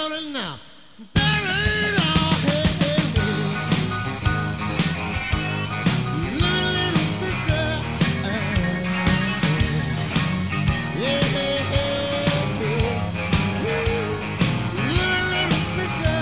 rolling now. There ain't all hey, hey, hey. Little sister. Yeah, hey, hey, hey. Little sister.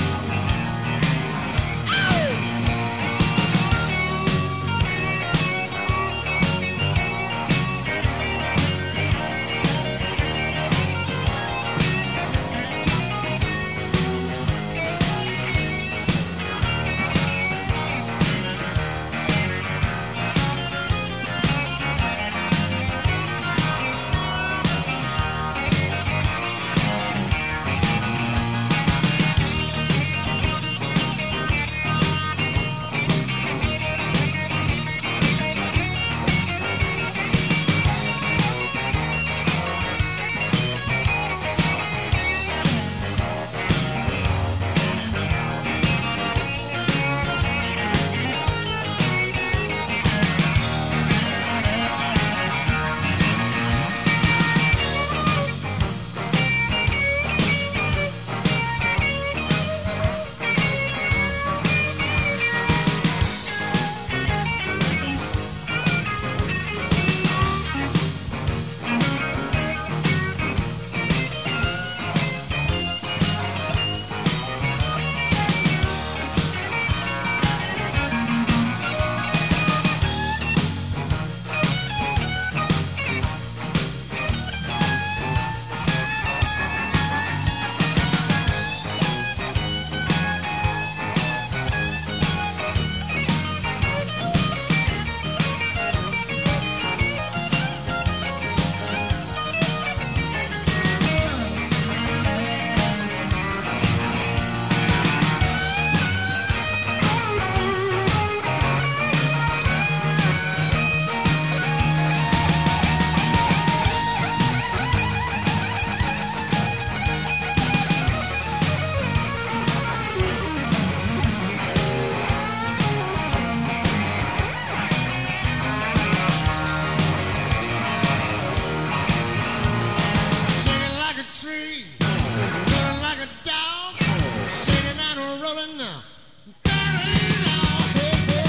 Tree, running like a dog, shaking and rolling now. That ain't all, hey, hey,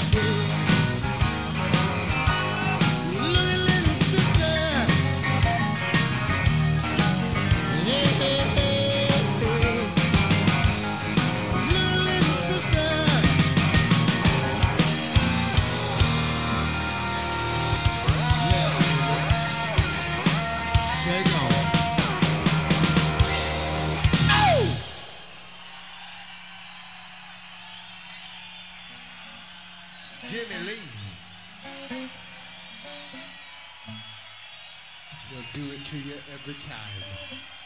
hey. Little sister, hey, hey, hey, hey. Little sister, yeah. Shake on. Jimmy Lee, he'll do it to you every time.